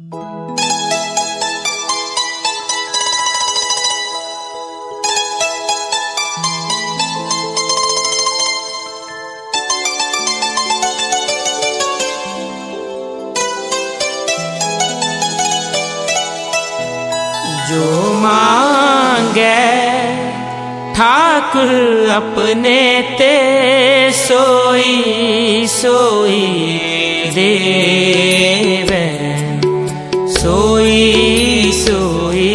जो मांगे ठाकुर अपने ते सोई सोई देवे, सोई सोई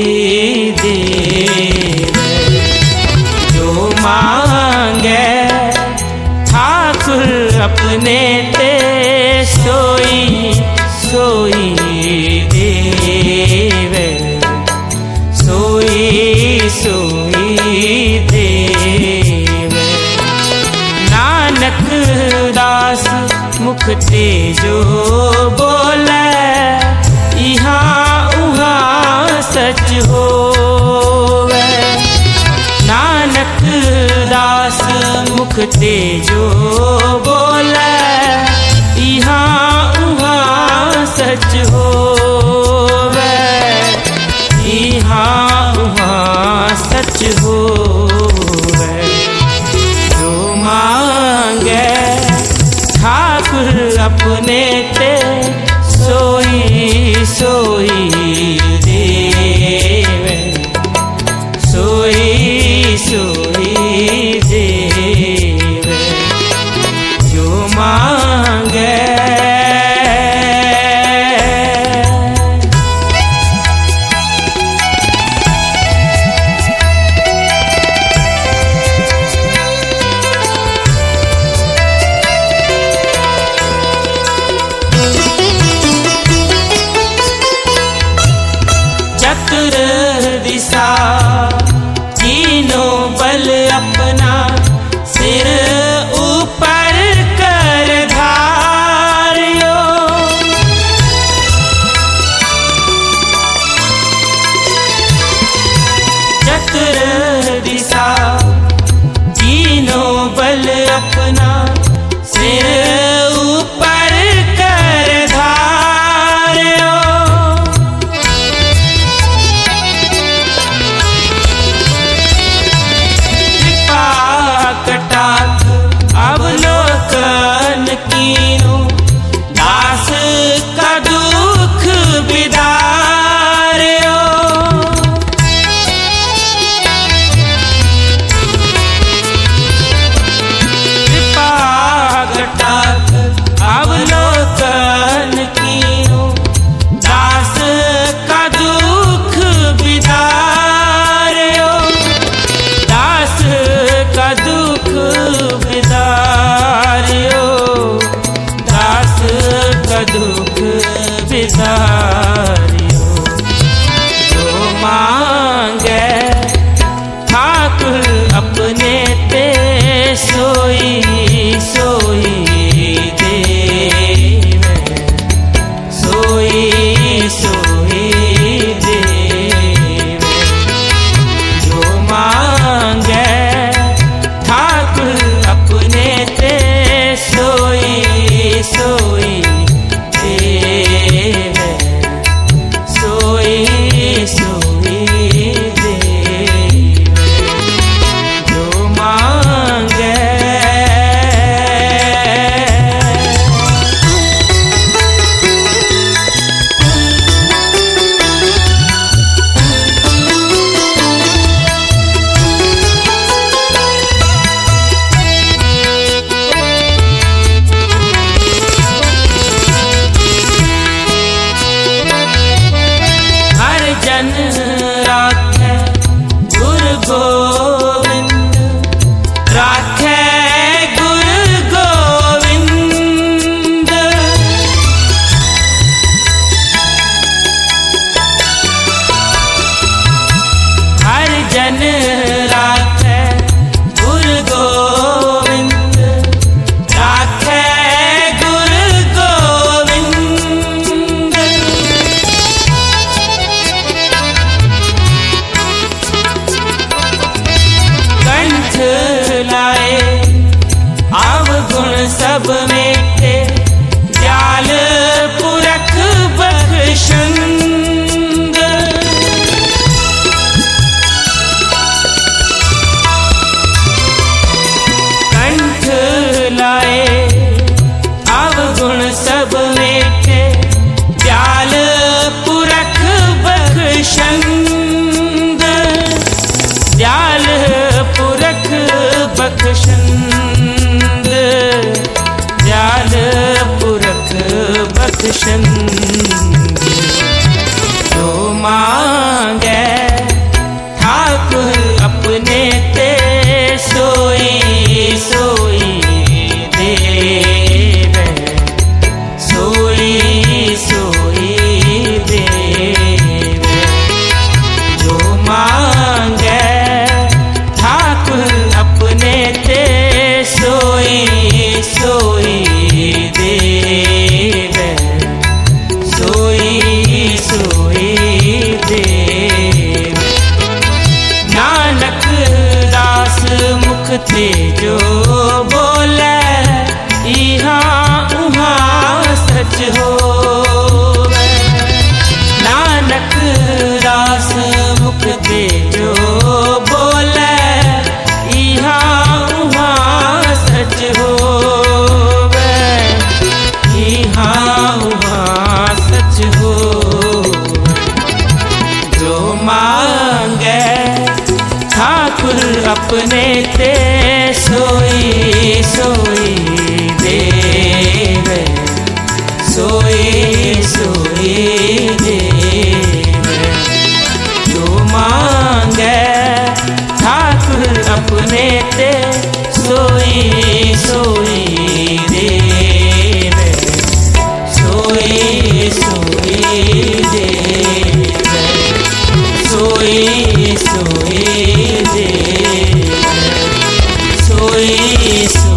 देवे। जो मांगे ठाकुर अपने ते सोई सोई देवे, सोई सोई देवे। नानक दास मुख ते जो बोले, इहाँ उहाँ सच होवे। नानक दास मुख ते जो बोले, इहाँ उहाँ सच होवे। इहाँ उहाँ सच होवे। जो मांगे ठाकुर अपने ते सोई सोई देवे, सोई सोई देवे। जो मांगे दिशा तीनों बल अपना सिर ऊपर कर धारियो। चतुर दिशा तीनों बल अपना सिर ऊपर कर धारियो। कटाक्ष अवलोकन कीनो, दास का दुख बिदार्यो। कृपा कटाक्ष अवलोकन कीनो, दास का दुख बिदार्यो। दास का दुख बिदार्यो, दास का दुख बिदार्यो। जो मांगे ठाकुर अपने ते सोई सोई देवे, सोई सोई देवे। जो मांगे ठाकुर अपने ते सोई सोई देवे। अपने ते सोई सोई देवे, सोई सोई देवे। जो मांगे ठाकुर अपने ते सोई सोई देवे, सोई सोई देवे, सोई सोई देवे, सोई सोई।